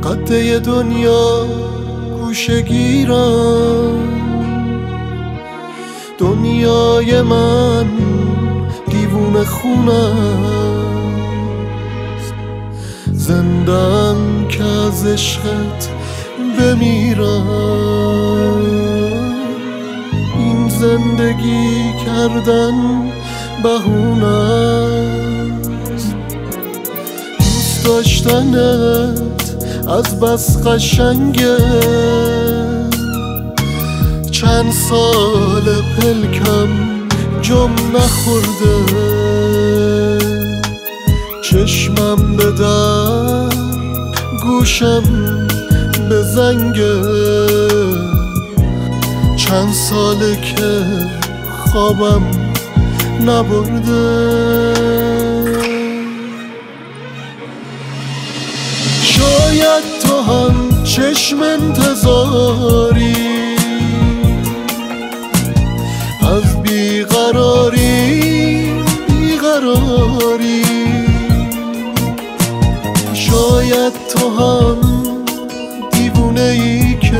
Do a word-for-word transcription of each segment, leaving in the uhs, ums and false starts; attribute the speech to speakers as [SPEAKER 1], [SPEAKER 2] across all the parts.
[SPEAKER 1] قده دنیا گوشه گیرم، دنیای من دیوونه خونست، زندم که از عشقت بمیرم. این زندگی کردن بهونست، دوست داشتنت از بس قشنگه. چند سال پلکم جم نخورده، چشمم به در گوشم به زنگه. چند ساله که خوابم نبرده. شاید تو هم چشم انتظاری از بیقراری بیقراری. شاید تو هم دیوونه ای که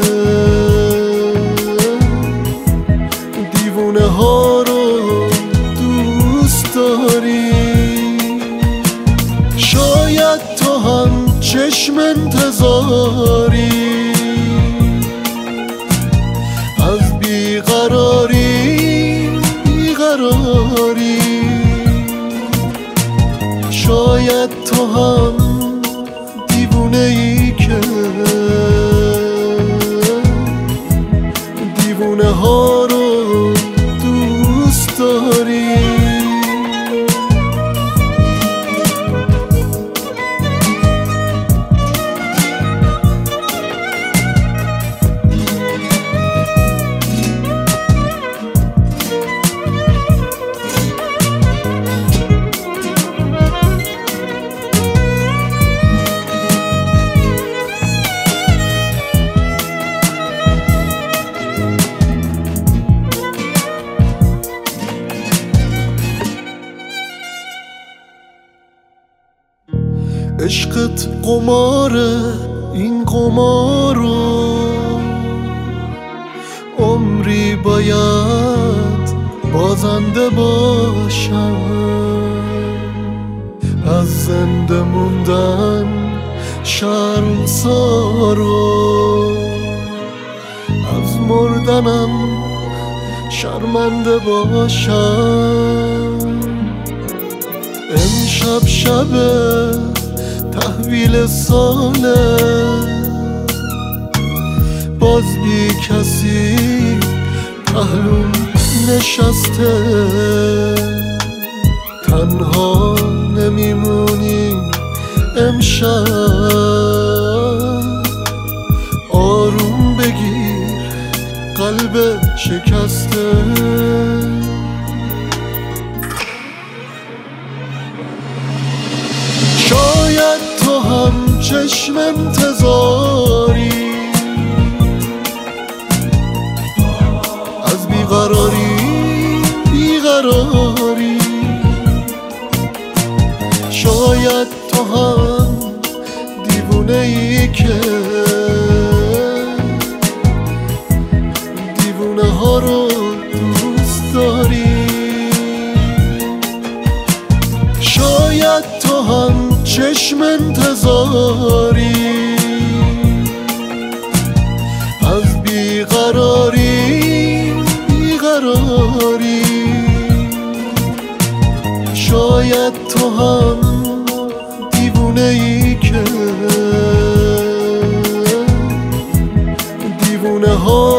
[SPEAKER 1] دیوونه ها رو دوست داری. شاید تو هم چشم انتظاری از بیقراری بیقراری. شاید تو هم دیوونه ای که دیوونه ها رو دوست داری. عشقت قماره، این قمارو عمری باید بازنده باشم. از زنده موندن شرمسارو، از مردنم شرمنده باشم. امشب شبه تحویل ساله، باز بی کسی پهلوم نشسته. تنها نمیمونیم امشب، آروم بگیر قلب شکسته. شاید تو هم چشم انتظاری از بیقراری بیقراری. شاید تو هم دیوونه ای که دیوونه ها رو دوست داری. شاید تو هم چشم انتظاری از بیقراری بیقراری. شاید تو هم دیوونه ای که دیوونه ها